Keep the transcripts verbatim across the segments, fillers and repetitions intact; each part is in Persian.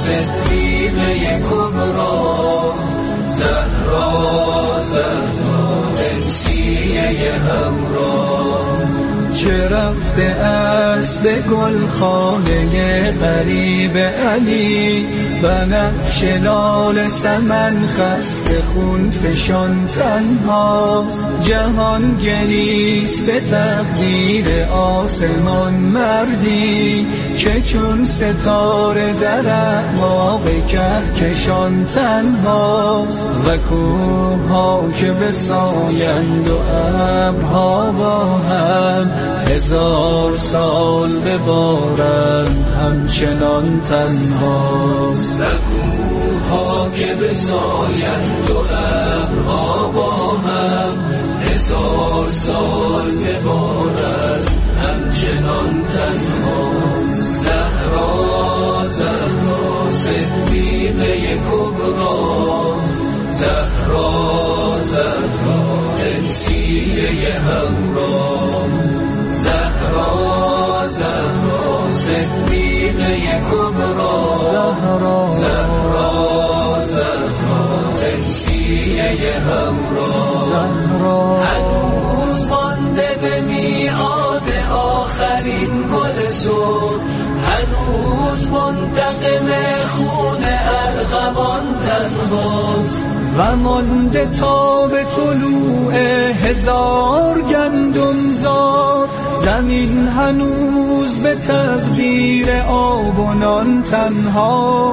صدیقه کبرا، زهرا زهرا انسیه همراه. چه رفته است به گلخانه غریب علی، بنفش لال سمن خسته خون فشان تنهاست. جهان گریست به تقدیر آسمان مردی، که چون ستاره در اعماق کهکشان تنهاست. و کوه ها که بسایند و ابرها با هم، هزار سال ببارند همچنان تنهاست. و کوه ها که بسایند و ابرها با هم، هزار سال ببارند همچنان تنهاست. زهرا زهرا صدیقه کبرا، زهرا زهرا انسیه همراه. زهرا زهرا صدیقه کبرا، زهرا زهرا زهرا انسیه همراه. هنوز مانده به میعاد آخرین گل سرخ، هنوز منتقم خون ارغوان تنهاست. و مانده تا به طلوع هزار گندم زار، زمین هنوز به تقدیر آب و نان تنها.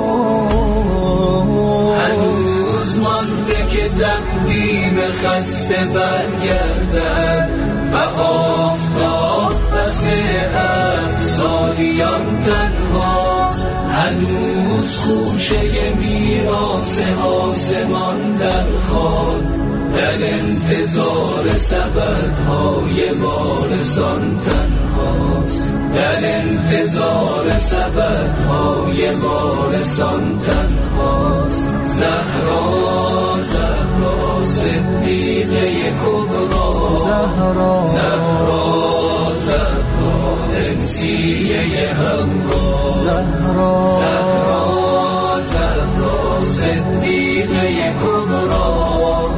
هنوز مانده که تقویم خسته برگردد، و آفتاب پس افسانیان تنهاست. هنوز خوشه میراث آسمان در خواب، در انتظار سبدهای وارثان تنهاست. در انتظار سبدهای وارثان تنهاست. زهرا زهرا صدیقه کبرا، زهرا زهرا زهرا انسیه همراه. زهرا زهرا زهرا صدیقه کبرا،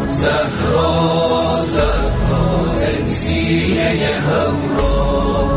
زهرا زهرا انسیه همراه.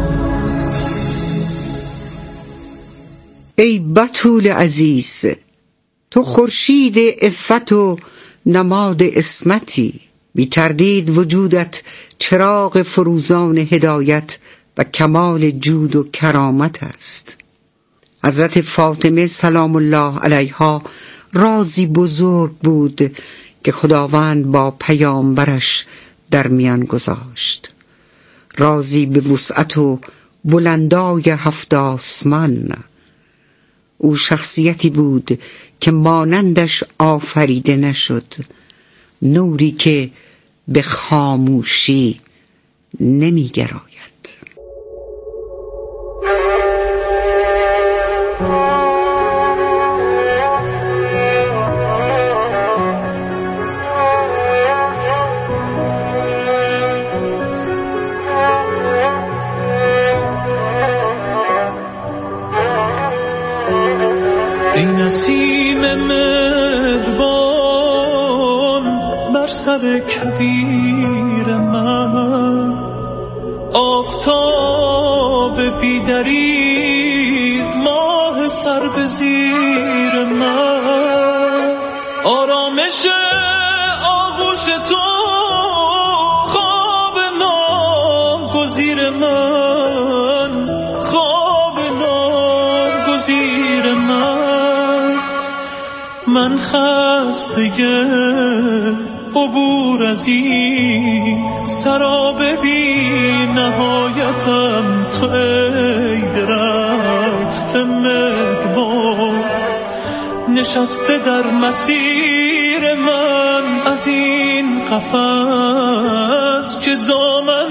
ای بتول عزیز، تو خورشید عفت و نماد عصمتی. بی تردید وجودت چراغ فروزان هدایت و کمال جود و کرامت است. حضرت فاطمه سلام الله علیها رازی بزرگ بود که خداوند با پیامبرش در میان گذاشت. رازی به وسعت و بلندای هفت آسمان. او شخصیتی بود که مانندش آفریده نشد، نوری که به خاموشی نمی گراید. این نسیم مهربان بر سر کویر من، آفتاب بیدرید ماه سر به زیر من، آرامش آغوش تو خواب ناگزیر من، خواب ناگزیر من. من خسته عبور از این سراب بی نهایتم، تو ای درخت مهربان نشسته در مسیر من. از این قفس که دامن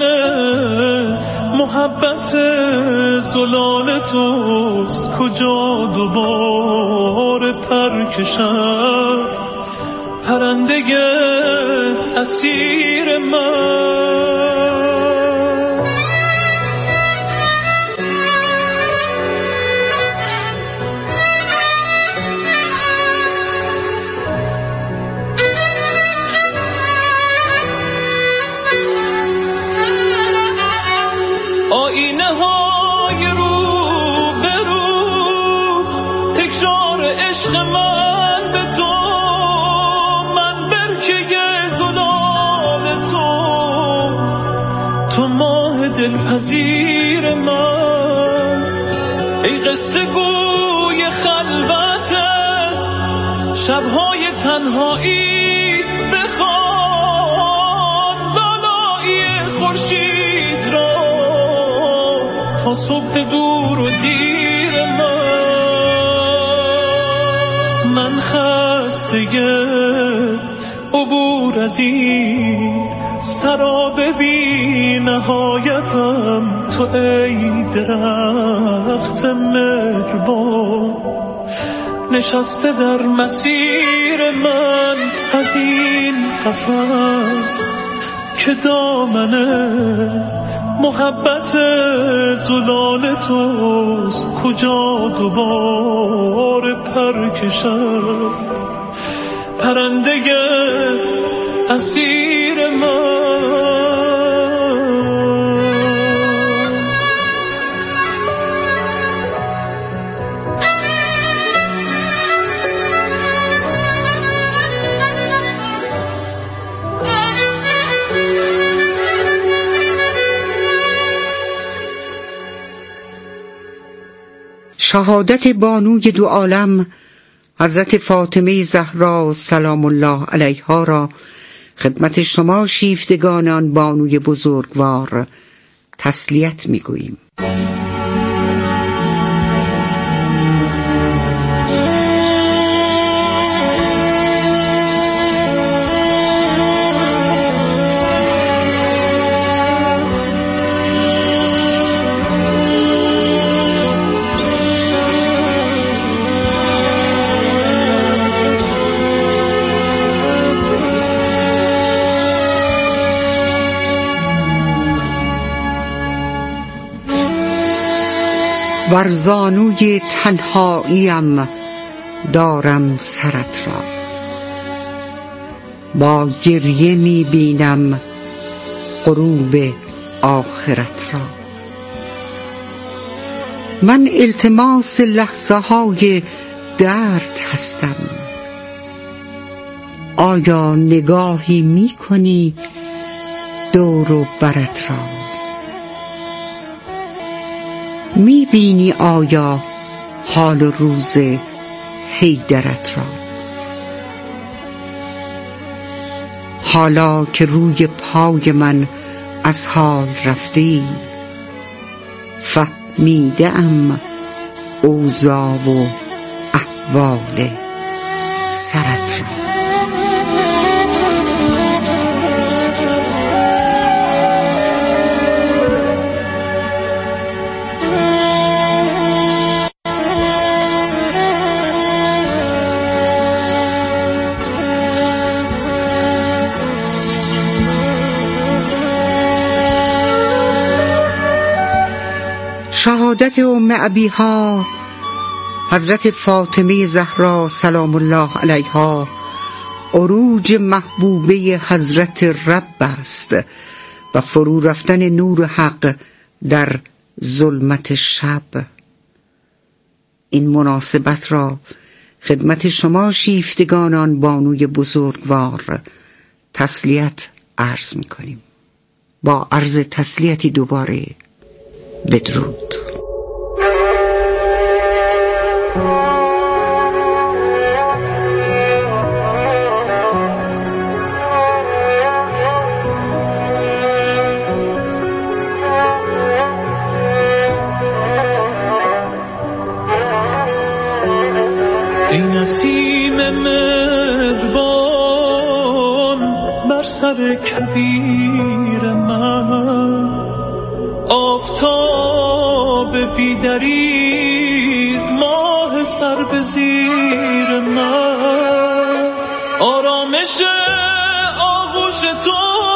محبت زلال توست، کجا دوباره پر کشد پرنده اسیر من. عشق من به تو، من برکه زلال تو، تو ماه دلپذیر من. ای قصه گوی خلوت شبهای تنهایی، بخوان بالای خورشید را تا صبح دور و دیر من. من خسته عبور از این سراب بی نهایتم، تو ای درخت مهربان نشسته در مسیر من. از این قفس که دامنه محبت زلال توست، کجا دوباره پر کشد پرنده اسیر من. شهادت بانوی دو عالم حضرت فاطمه زهرا سلام الله علیها را خدمت شما شیفتگان آن بانوی بزرگوار تسلیت می‌گوییم. بر زانوی تنهاییم دارم سرت را، با گریه می بینم غروب آخرت را. من التماس لحظه های درد هستم، آیا نگاهی می کنی دور و برت را؟ می بینی آیا حال و روز حیدرت را؟ حالا که روی پای من از حال رفتی، فهمیده ام اوضاع و احوال سرت را. شهادت ام ابیها حضرت فاطمه زهرا سلام الله علیها عروج محبوبه حضرت رب است و فرو رفتن نور حق در ظلمت شب. این مناسبت را خدمت شما شیفتگانان بانوی بزرگوار تسلیت عرض می‌کنیم. با عرض تسلیتی دوباره بدرود. ای نسیم مهربان بر سر کویر من، آفتاب بی‌دریغ ماه سر به زیر من، آرامش آغوش تو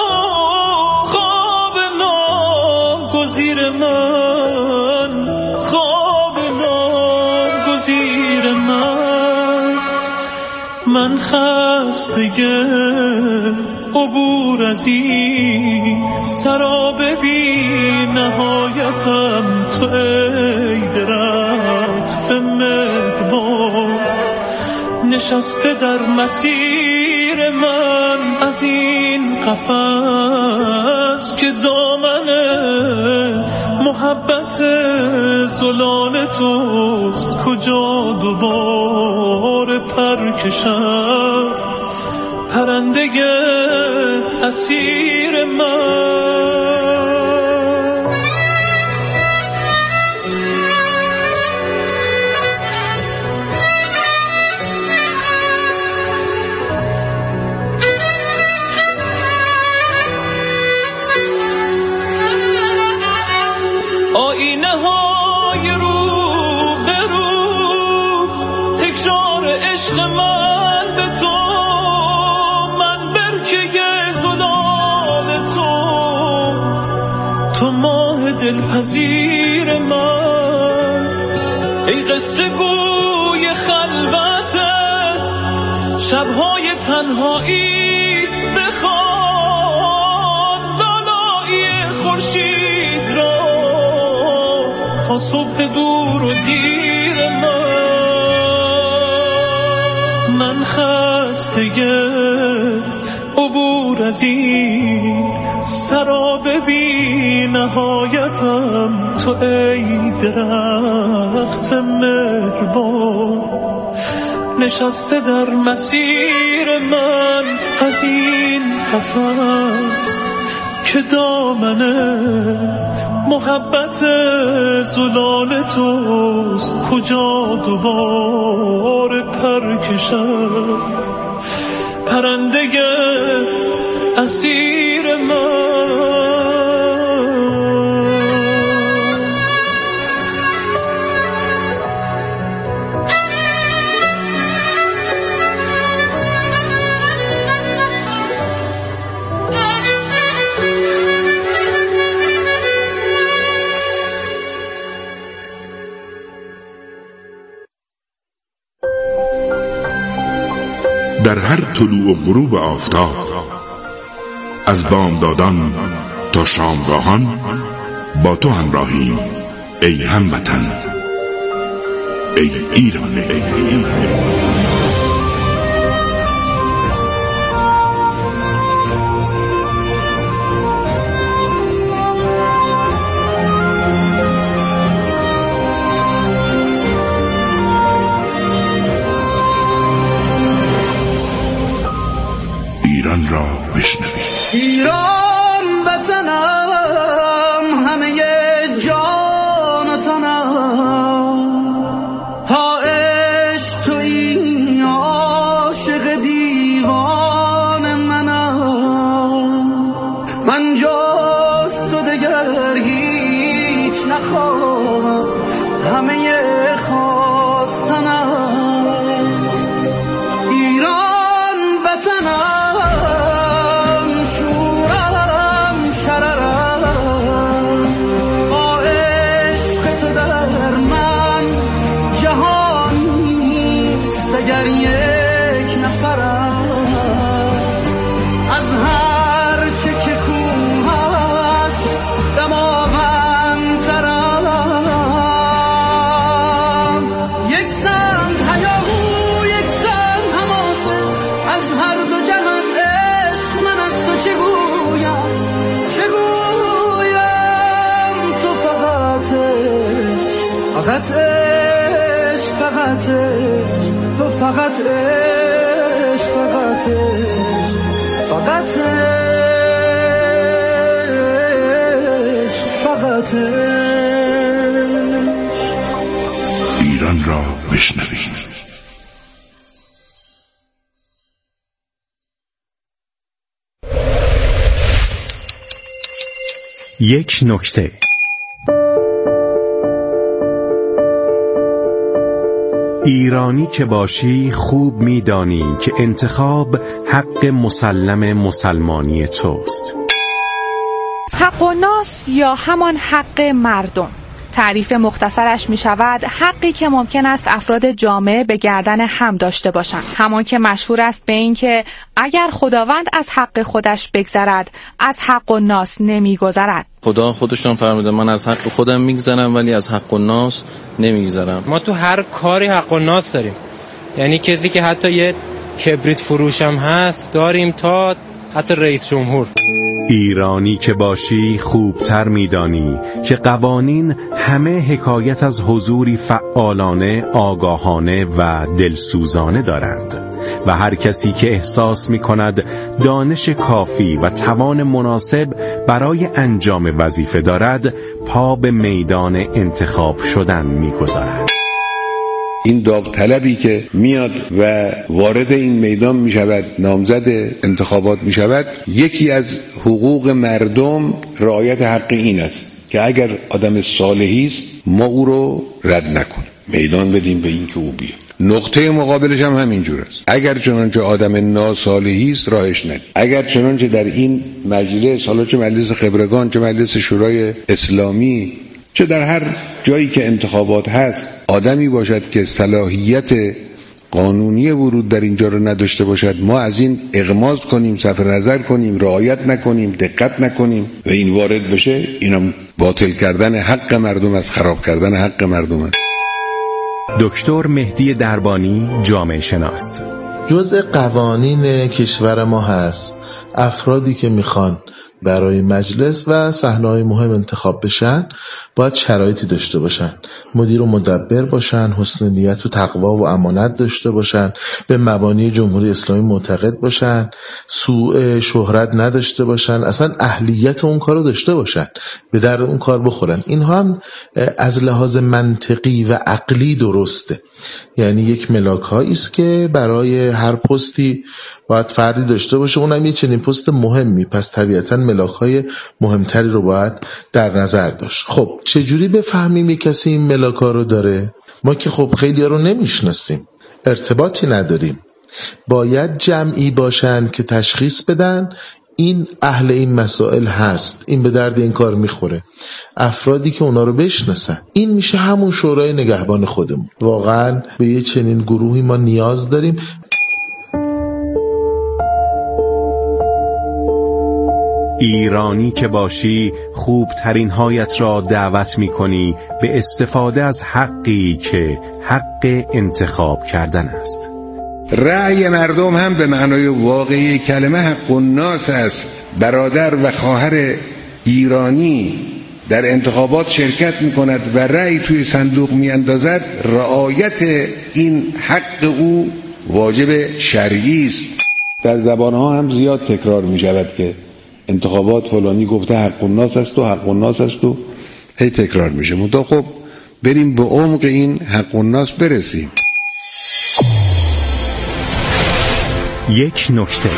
خواب ناگزیر من، خواب ناگزیر من. من خسته عبور از این سراب بی نهایتم، تو ای درخت مهربان نشسته در مسیر من، از این قفس که دامنه محبت زلال توست، کجا دوباره پر کشد پرنده اسیر من. آینه های رو به رو تکرار عشق من به تو، من برکه زلال تو، تو ماه دلپذیر من. ای قصه گوی خلوته شبهای تنهایی، بخوان بالای خورشید را تا صبح دور و دیر من. من خسته عبور از این سراب بی نهایتم، تو ای درخت مهربان نشسته در مسیر من، از این قفس که دامنه محبت زلال توست، کجا دوباره پر کشد پرنده اسیر من. در هر طلوع و غروب آفتاب، از بامدادان تا شامگاهان با تو همراهیم ای هموطن، ای ایران، ای ایران. ایران را بشنوید. ایران وطنم، همه جان و تنم، تا عشق تو این عاشق دیوان منم. من جز تو دگر هیچ نخواهم، همه خواستنم. ایران وطنم، اگر یک نفرم از هر چه که کوه هست دماوندترم. یک سمت هیاهو، یک سمت حماسه، از هر دو جهت عشق من از تو چه گویم، چه گویم. تو فقط عشق، فقط عشق، فقط عشق، تو فقط عشق، فقط عشق، فقط عشق، فقط عشق. ایران را بشنوید. یک نکته. ایرانی که باشی خوب می‌دانی که انتخاب حق مسلم مسلمانی توست. حق الناس یا همان حق مردم، تعریف مختصرش می شود حقی که ممکن است افراد جامعه به گردن هم داشته باشند، همان که مشهور است به این که اگر خداوند از حق خودش بگذرد از حق الناس نمی گذرد. خدا خودشون فرموده من از حق خودم میگذرم ولی از حق الناس نمیگذرم. ما تو هر کاری حق الناس داریم، یعنی کسی که حتی یه کبریت فروش هم هست داریم تا حتی رئیس جمهور. ایرانی که باشی خوبتر میدانی که قوانین همه حکایت از حضوری فعالانه، آگاهانه و دلسوزانه دارند و هر کسی که احساس می کند دانش کافی و توان مناسب برای انجام وظیفه دارد پا به میدان انتخاب شدن می گذارد. این داوطلبی که میاد و وارد این میدان می شود، نامزد انتخابات می شود، یکی از حقوق مردم رعایت حق این است که اگر آدم صالحی است ما او رو رد نکنیم، میدان بدیم به این که او بیاد. نقطه مقابلش هم همینجور است. اگر چنانچه آدم ناصالحی است راهش ندید. اگر چنانچه در این مجلس، حالا چه مجلس خبرگان چه مجلس شورای اسلامی چه در هر جایی که انتخابات هست، آدمی باشد که صلاحیت قانونی ورود در اینجا رو نداشته باشد، ما از این اغماض کنیم، صرف نظر کنیم، رعایت نکنیم، دقت نکنیم و این وارد بشه، اینم باطل کردن حق مردم است، خراب کردن حق مردم است. دکتر مهدی دربانی، جامعه شناس: جزء قوانین کشور ما هست افرادی که میخوان برای مجلس و صحنه‌های مهم انتخاب بشن باید شرایطی داشته باشن، مدیر و مدبر باشن، حسن نیت و تقوا و امانت داشته باشن، به مبانی جمهوری اسلامی معتقد باشن، سوء شهرت نداشته باشن، اصلا اهلیت اون کارو داشته باشن، به در اون کار بخورن. اینها هم از لحاظ منطقی و عقلی درسته. یعنی یک ملاک‌هایی است که برای هر پستی باید فردی داشته باشه، اونم یه چنین پست مهمی، پس طبیعتاً ملاک‌های مهمتری رو باید در نظر داشت. خب چجوری بفهمیم یک کسی این ملاک‌ها رو داره؟ ما که خب خیلی‌ها رو نمیشناسیم، ارتباطی نداریم. باید جمعی باشن که تشخیص بدن این اهل این مسائل هست، این به درد این کار میخوره، افرادی که اونا رو بشناسن. این میشه همون شورای نگهبان خودمون. واقعا به یه چنین گروهی ما نیاز داریم. ایرانی که باشی خوبترین هایت را دعوت می کنی به استفاده از حقی که حق انتخاب کردن است. رأی مردم هم به معنای واقعی کلمه حق الناس است. برادر و خواهر ایرانی در انتخابات شرکت می کند و رأی توی صندوق می اندازد، رعایت این حق او واجب شرعی است. در زبانها هم زیاد تکرار می شود که انتخابات فلانی گفته حق الناس است و حق الناس است و هی تکرار میشه. منتها خب بریم به عمق این حق الناس برسیم. یک نکته: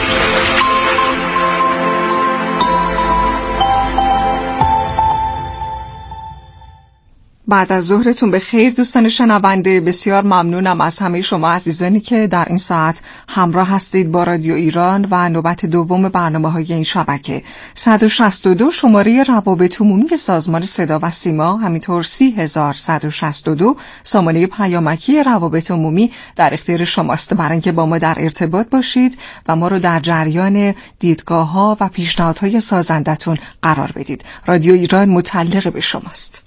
بعد از ظهرتون به خیر دوستان شنونده. بسیار ممنونم از همه شما عزیزانی که در این ساعت همراه هستید با رادیو ایران و نوبت دوم برنامه‌های این شبکه. صد و شصت و دو شماره روابط عمومی سازمان صدا و سیما، همینطور سی هزار صد و شصت و دو سامانه پیامکی روابط عمومی در اختیار شماست برای اینکه با ما در ارتباط باشید و ما رو در جریان دیدگاه‌ها و پیشنهادهای سازندتون قرار بدید. رادیو ایران متعلق به شماست.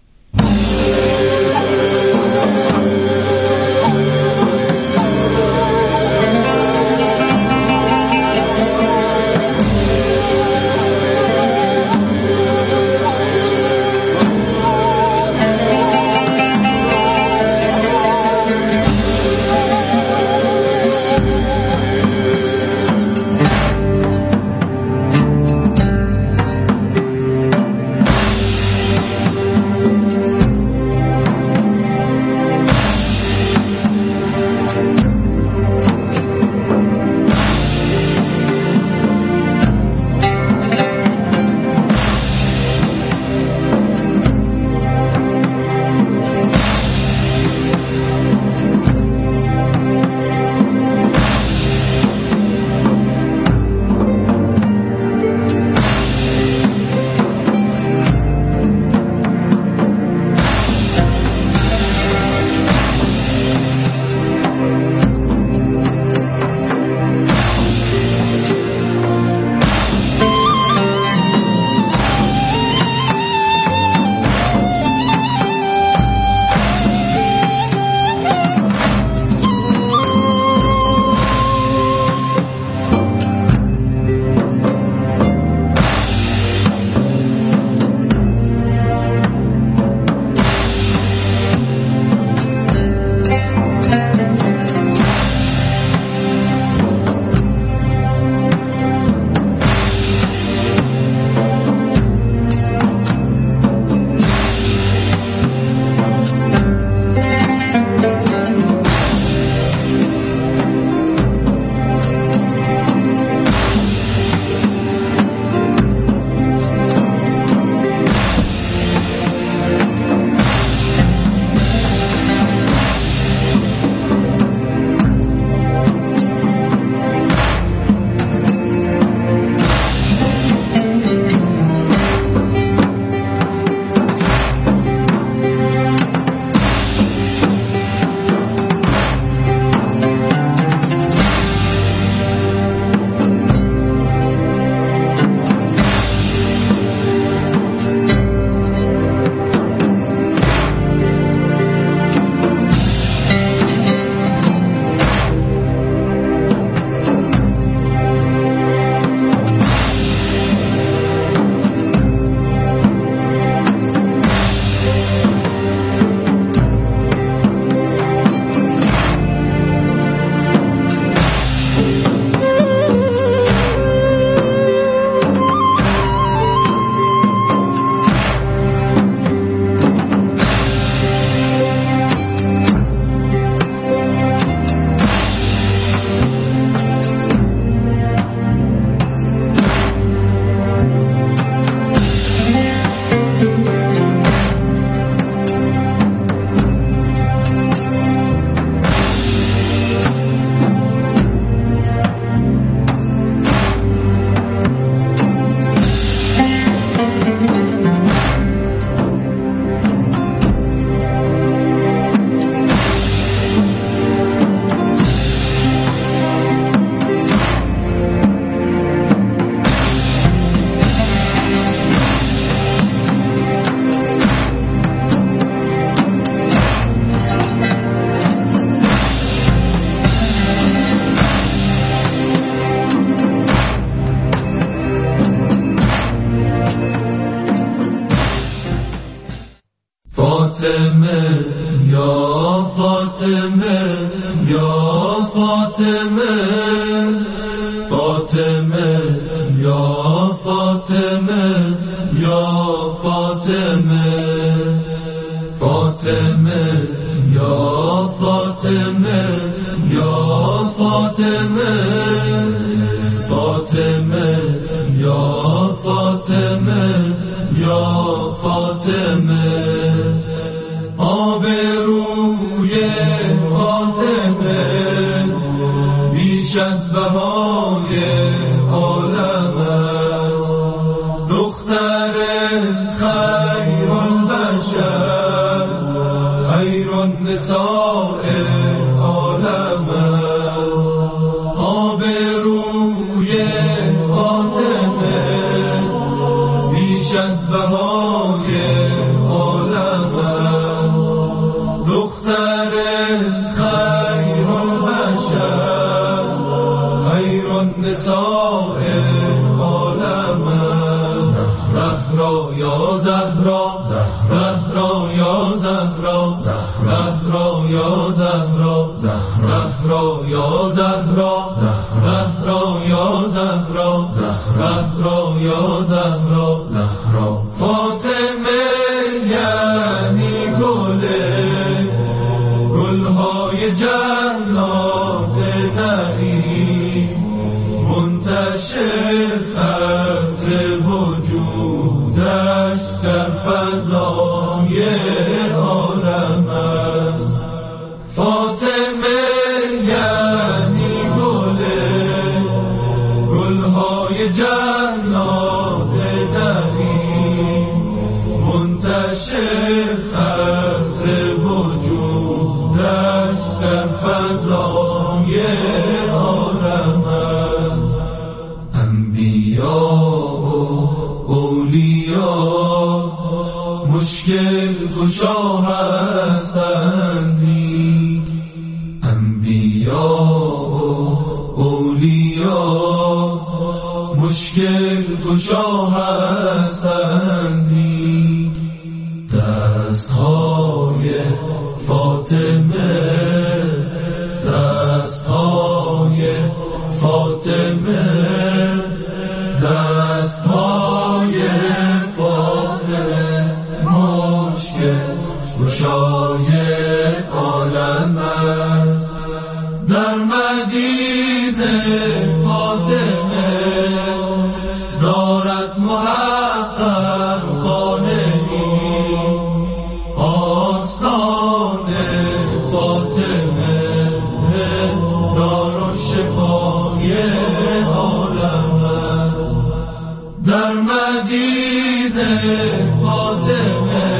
فاطمه یا فاطمه فاطمه یا فاطمه یا فاطمه فاطمه یا فاطمه یا فاطمه فاطمه یا فاطمه یا فاطمه آب روی فاطمه بیش از بهای عالم است دختر خیر البشر خیر النساء عالم است آب روی فاطمه بیش از بهای عالم است دختر خیر البشر خیر النساء عالم است زهرا یا زهرا زهرا یا زهرا زهرا یا زهرا زهرا یا زهرا زهرا یا زهرا زهرا یا زهرا فاطمه یعنی گله گلهای جنات نعیم منتشر عطر وجودش در فضای عالم است فاطمه یعنی گله گلهای جنات نعیم منتشر عطر وجودش در فضای عالم است انبیا و اولیا مشکل کشا هستندی انبیا و اولیا مشکل کشا هستندی دستهای فاطمه دستهای فاطمه دستهای فاطمه مشکل گشای عالم است در مدینه فاطمه دارد محقق خانه ای آستان فاطمه دار شفای عالم است در مدینه فاطمه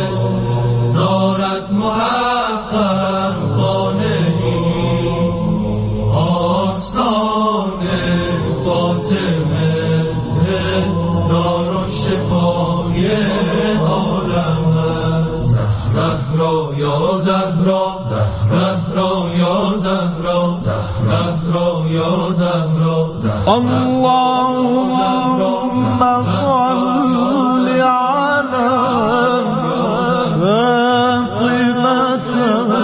دارد محقق خانه ای آستان فاطمه دار شفای عالم است زهرا یا زهرا زهرا یا زهرا زهرا یا زهرا اللهم صل على فاطمة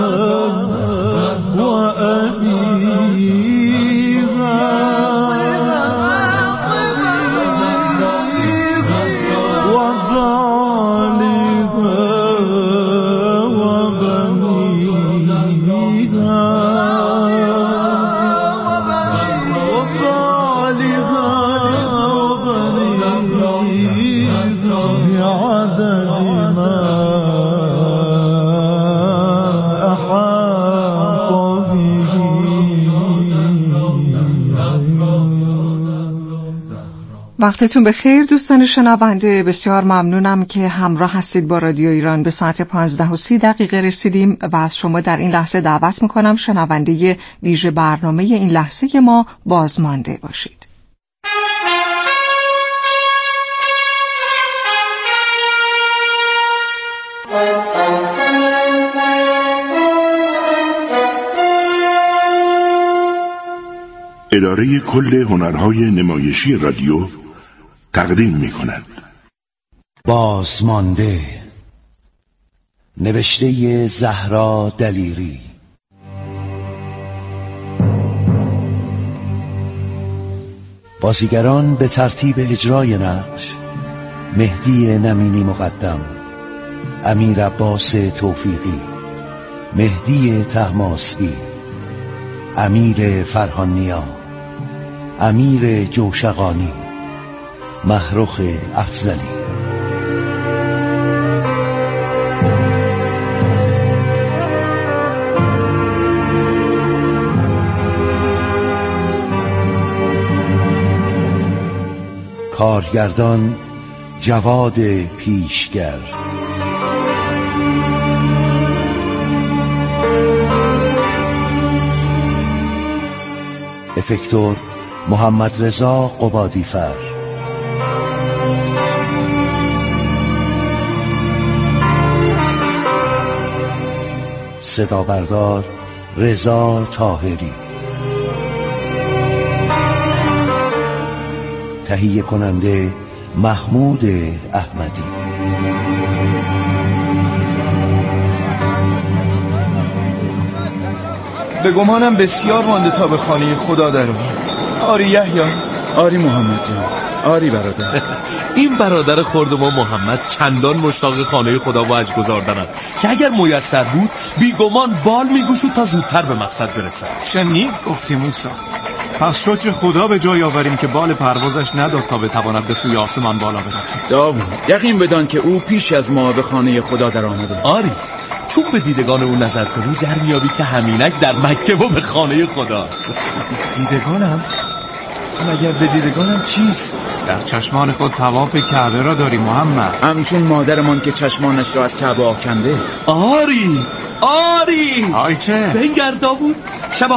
وقتتون بخیر دوستان شنونده، بسیار ممنونم که همراه هستید با رادیو ایران. به ساعت پانزده و سی دقیقه رسیدیم و از شما در این لحظه دعوت میکنم شنونده ویژه برنامه این لحظه ما بازمانده باشید. اداره کل هنرهای نمایشی رادیو تقدیم می کند بازمانده، نوشته زهرا دلیری، بازیگران به ترتیب اجرای نقش: مهدی نمینی مقدم، امیر عباس توفیقی، مهدی طهماسبی، امیر فرهانیا، امیر جوشقانی، محروخ افضلی. کارگردان جواد پیشگر. افکتور محمد رضا قبادیفر. صدا بردار رضا طاهری. تهیه کننده محمود احمدی. به گمانم بسیار مانده تا به خانه خدا درویم. آری یحیی. آری محمد جان. آری برادر. این برادر خرد ما محمد چندان مشتاق خانه خدا و حج گزاردن است که اگر میسر بود بیگمان بال میگوشود تا زودتر به مقصد برسد. شنید گفتی موسی. پس شکر خدا به جای آوریم که بال پروازش نداد تا بتواند به سوی آسمان بالا برود. داوود یقین بدان که او پیش از ما به خانه خدا در آمده. آری چون به دیدگان او نظر کنی در میابی که همینک در مکه و به خانه خداست. دیدگانم؟ مگر به دیدگانم چیست؟ در چشمان خود طواف کعبه را داری محمد. همچون مادرمان که چشمانش را از کعبه آکنده. آری آری آی چه؟ بنگر داوود شب